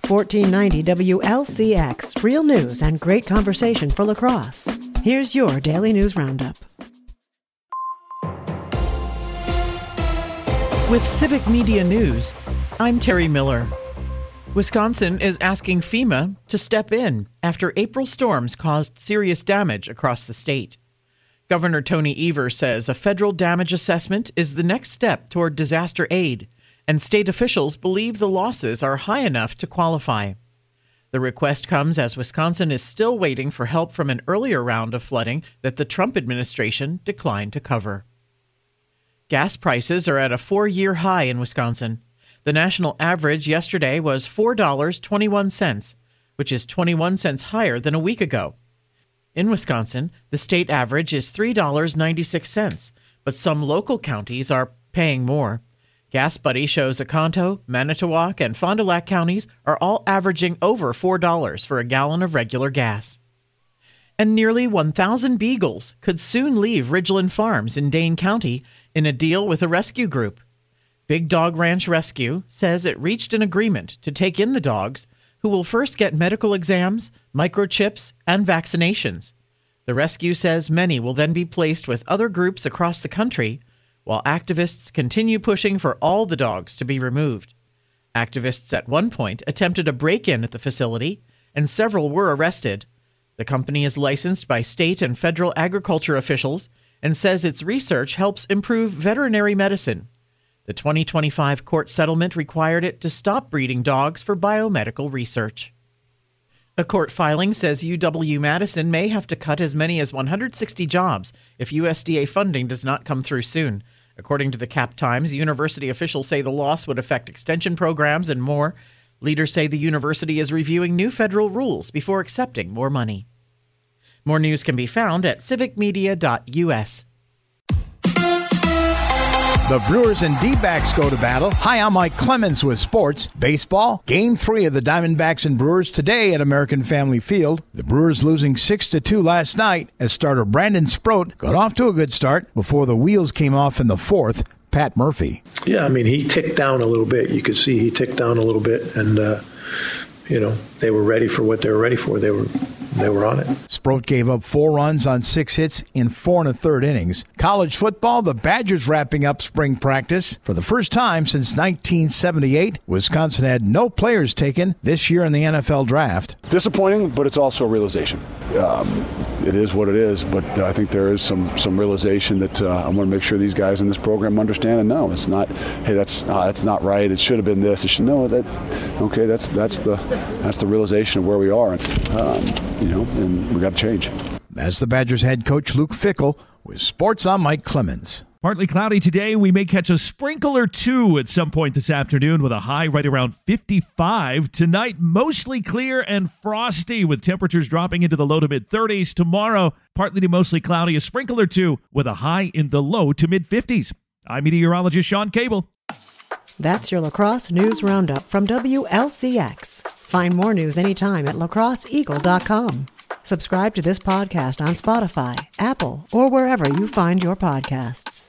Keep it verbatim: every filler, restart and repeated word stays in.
fourteen ninety W L C X, real news and great conversation for La Crosse. Here's your Daily News Roundup. With Civic Media News, I'm Terry Miller. Wisconsin is asking FEMA to step in after April storms caused serious damage across the state. Governor Tony Evers says a federal damage assessment is the next step toward disaster aid, and state officials believe the losses are high enough to qualify. The request comes as Wisconsin is still waiting for help from an earlier round of flooding that the Trump administration declined to cover. Gas prices are at a four-year high in Wisconsin. The national average yesterday was four dollars and twenty-one cents, which is twenty-one cents higher than a week ago. In Wisconsin, the state average is three dollars and ninety-six cents, but some local counties are paying more. GasBuddy shows Oconto, Manitowoc, and Fond du Lac counties are all averaging over four dollars for a gallon of regular gas. And nearly one thousand beagles could soon leave Ridgeland Farms in Dane County in a deal with a rescue group. Big Dog Ranch Rescue says it reached an agreement to take in the dogs, who will first get medical exams, microchips, and vaccinations. The rescue says many will then be placed with other groups across the country, while activists continue pushing for all the dogs to be removed. Activists at one point attempted a break-in at the facility, and several were arrested. The company is licensed by state and federal agriculture officials and says its research helps improve veterinary medicine. The twenty twenty-five court settlement required it to stop breeding dogs for biomedical research. A court filing says U W-Madison may have to cut as many as one hundred sixty jobs if U S D A funding does not come through soon. According to the Cap Times, university officials say the loss would affect extension programs and more. Leaders say the university is reviewing new federal rules before accepting more money. More news can be found at civic media dot U S. The Brewers and D-backs go to battle. Hi, I'm Mike Clemens with sports. Baseball, game three of the Diamondbacks and Brewers today at American Family Field. The Brewers losing six to two last night as starter Brandon Sproat got off to a good start before the wheels came off in the fourth. Pat Murphy. Yeah, I mean, he ticked down a little bit. You could see he ticked down a little bit, and, uh, you know, they were ready for what they were ready for. They were They were on it. Sproat gave up four runs on six hits in four and a third innings. College football, the Badgers wrapping up spring practice. For the first time since nineteen seventy-eight, Wisconsin had no players taken this year in the N F L draft. Disappointing, but it's also a realization. Um, it is what it is, but I think there is some some realization that uh, I want to make sure these guys in this program understand and know. It's not, hey, that's uh, that's not right. It should have been this. It should know that. Okay, that's that's the that's the realization of where we are. Um, You know, and we got to change. As the Badgers head coach Luke Fickell with Sports, I'm Mike Clemens. Partly cloudy today. We may catch a sprinkle or two at some point this afternoon with a high right around fifty-five. Tonight, mostly clear and frosty with temperatures dropping into the low to mid-thirties. Tomorrow, partly to mostly cloudy, a sprinkle or two with a high in the low to mid-fifties. I'm meteorologist Sean Cable. That's your La Crosse News Roundup from W L C X. Find more news anytime at la crosse eagle dot com. Subscribe to this podcast on Spotify, Apple, or wherever you find your podcasts.